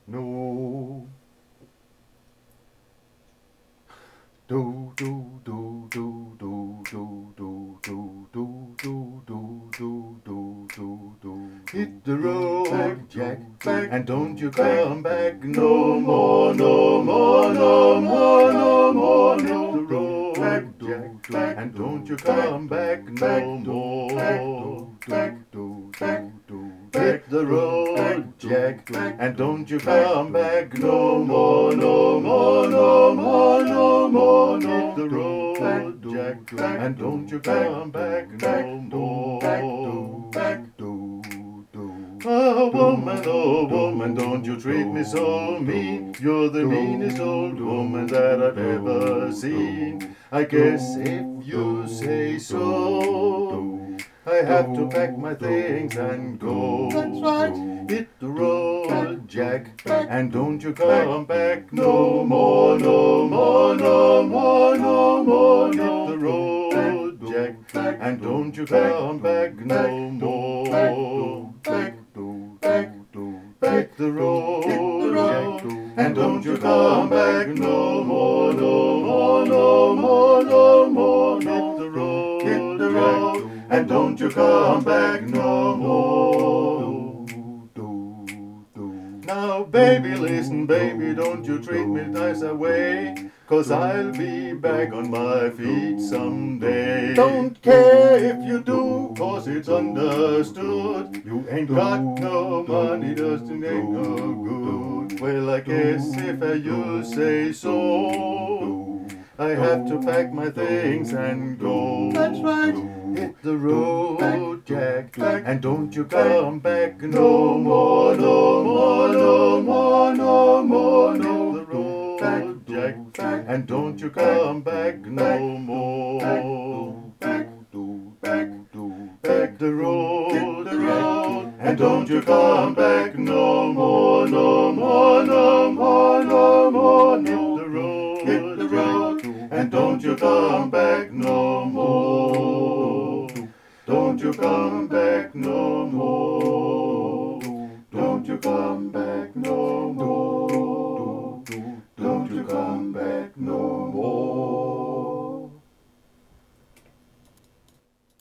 no. Do do do do do do do do do do do do do do do. Hit the road, Jack, and don't you come back no more, no more, no more, no more. Hit the road, Jack, and don't you come back no more. Hit the road, Jack, and don't you come back no more, no more, no more, no more. Hit the road, Jack, and don't you come back no more. Oh woman, don't you treat me so mean. You're the meanest old woman that I've ever seen. I guess if you say so, I have to pack my things and go. That's right. Hit the road, Jack, and don't you come back no more, no more, no more, no more. Hit the road, Jack, and don't you come back no more. Hit the road, Jack, and don't you come back no more, no more, no more, no more. Hit the road, Jack, and don't you come back no more. Now, baby, listen, baby, don't you treat me nice away, 'cause I'll be back on my feet someday. Don't care if you do, 'cause it's understood. You ain't got no money, doesn't ain't no good. Well, I guess if you say so, I have to pack my things and go. That's right. Hit the road, Jack, and don't you come back no more, no more, no more, no more. Hit the road, Jack, and don't you come back no more. Hit the road, and don't you come back no more, no more, no more, no more. Hit the road, and don't you come back no more. Don't you come back no more. Don't you come back.